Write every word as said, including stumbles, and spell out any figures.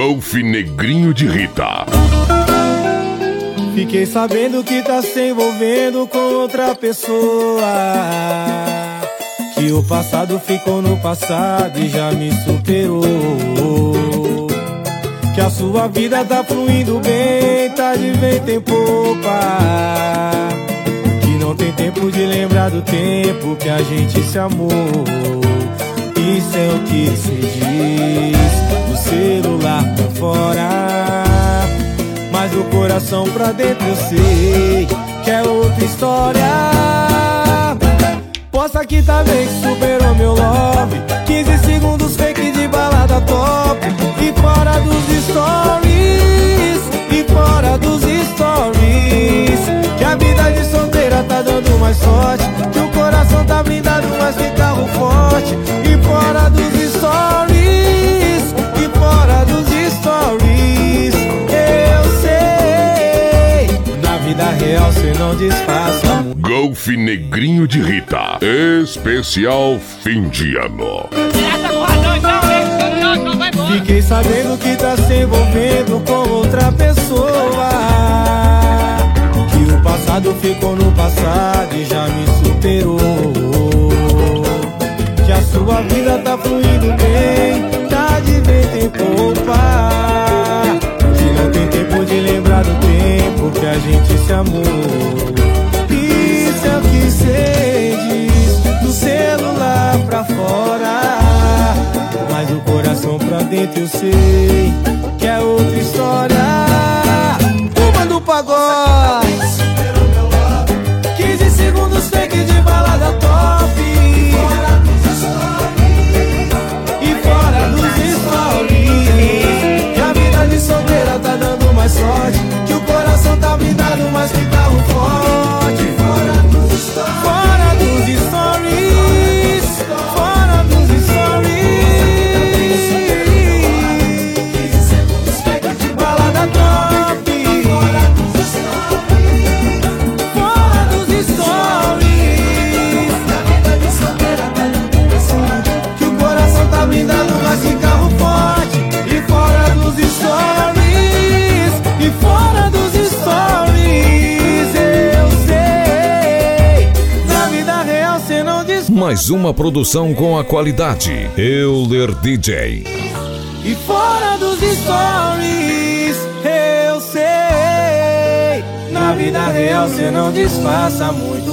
Golfe Negrinho de Rita. Fiquei sabendo que tá se envolvendo com outra pessoa, que o passado ficou no passado e já me superou, que a sua vida tá fluindo bem, tá de vento em popa, que não tem tempo de lembrar do tempo que a gente se amou. Isso é o que se diz do celular pra fora, mas o coração pra dentro eu sei que é outra história. Posta que tá bem que superou meu love, quinze segundos fake de balada top, e fora dos stories, e fora dos stories, que a vida de solteira tá dando mais sorte, que o coração tá blindado mais que carro forte, e fora dos stories, e fora dos stories, eu sei, na vida real cê não disfarça. Golfe Negrinho de Rita, especial fim de ano. Fiquei sabendo que tá se envolvendo com outra pessoa, que o passado ficou no passado e já me superou, que a sua vida tá fluindo bem, tá de vento em popa, que não tem tempo de lembrar do tempo que a gente se amou. Isso é o que cê diz do celular pra fora, mas o coração pra dentro eu sei que é outra história. Uma do pagode, quinze segundos fake de balada top, e fora dos stories, que a vida de solteira tá dando mais sorte, que o coração tá blindado mais que carro forte, fora dos stories, fora dos stories, fora dos stories. Mais uma produção com a qualidade Euler D J. E fora dos stories, eu sei, na vida real cê não disfarça muito.